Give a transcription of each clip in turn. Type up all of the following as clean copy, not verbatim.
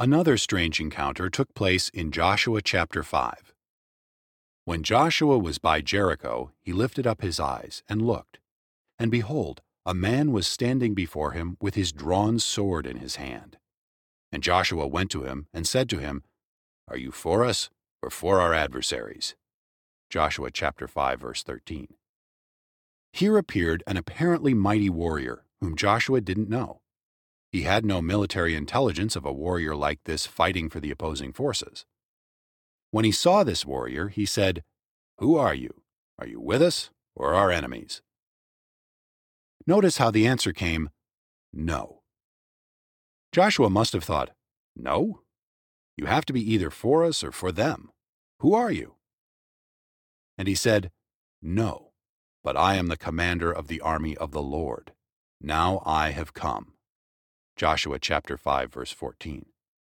Another strange encounter took place in Joshua chapter 5. When Joshua was by Jericho, he lifted up his eyes and looked, and behold, a man was standing before him with his drawn sword in his hand. And Joshua went to him and said to him, "Are you for us or for our adversaries?" Joshua chapter 5, verse 13. Here appeared an apparently mighty warrior whom Joshua didn't know. He had no military intelligence of a warrior like this fighting for the opposing forces. When he saw this warrior, he said, "Who are you? Are you with us or our enemies?" Notice how the answer came, "No." Joshua must have thought, "No? You have to be either for us or for them. Who are you?" And he said, "No, but I am the commander of the army of the Lord. Now I have come." Joshua chapter 5, verse 14.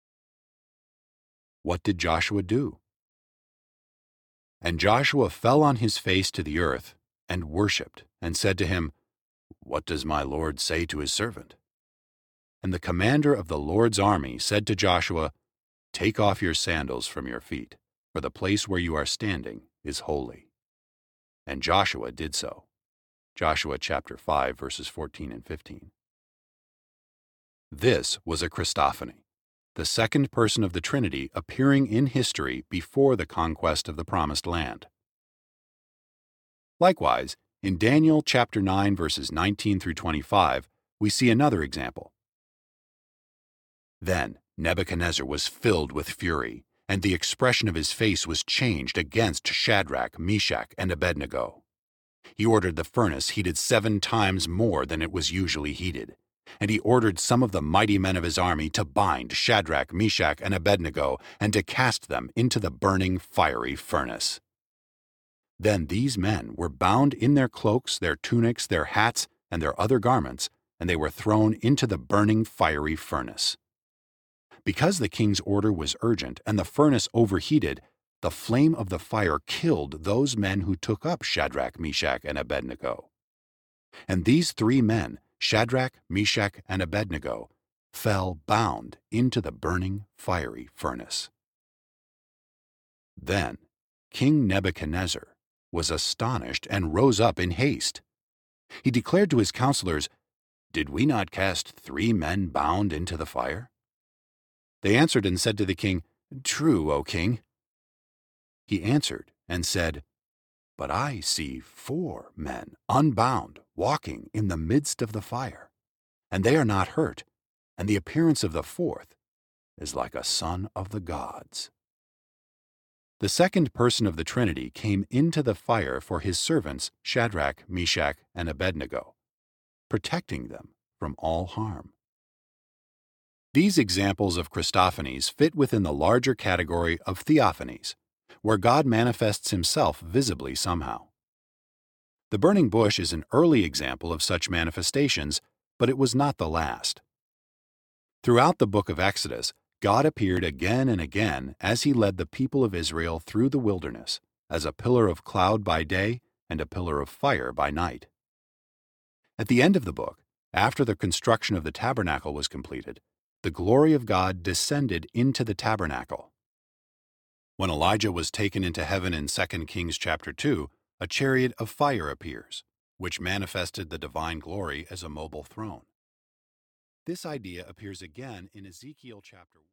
What did Joshua do? And Joshua fell on his face to the earth and worshipped and said to him, "What does my Lord say to his servant?" And the commander of the Lord's army said to Joshua, "Take off your sandals from your feet, for the place where you are standing is holy." And Joshua did so. Joshua chapter 5, verses 14 and 15. This was a Christophany, the second person of the Trinity appearing in history before the conquest of the Promised Land. Likewise, in Daniel chapter 9, verses 19 through 25, we see another example. Then Nebuchadnezzar was filled with fury, and the expression of his face was changed against Shadrach, Meshach, and Abednego. He ordered the furnace heated 7 times more than it was usually heated, and he ordered some of the mighty men of his army to bind Shadrach, Meshach, and Abednego, and to cast them into the burning fiery furnace. Then these men were bound in their cloaks, their tunics, their hats, and their other garments, and they were thrown into the burning fiery furnace. Because the king's order was urgent and the furnace overheated, the flame of the fire killed those men who took up Shadrach, Meshach, and Abednego. And these 3 men, Shadrach, Meshach, and Abednego, fell bound into the burning fiery furnace. Then King Nebuchadnezzar was astonished and rose up in haste. He declared to his counselors, "Did we not cast 3 men bound into the fire?" They answered and said to the king, "True, O king." He answered and said, "But I see 4 men unbound walking in the midst of the fire, and they are not hurt, and the appearance of the 4th is like a son of the gods." The second person of the Trinity came into the fire for his servants Shadrach, Meshach, and Abednego, protecting them from all harm. These examples of Christophanies fit within the larger category of theophanies, where God manifests himself visibly somehow. The burning bush is an early example of such manifestations, but it was not the last. Throughout the book of Exodus, God appeared again and again as he led the people of Israel through the wilderness, as a pillar of cloud by day and a pillar of fire by night. At the end of the book, after the construction of the tabernacle was completed, the glory of God descended into the tabernacle. When Elijah was taken into heaven in 2 Kings chapter 2, a chariot of fire appears, which manifested the divine glory as a mobile throne. This idea appears again in Ezekiel chapter 1.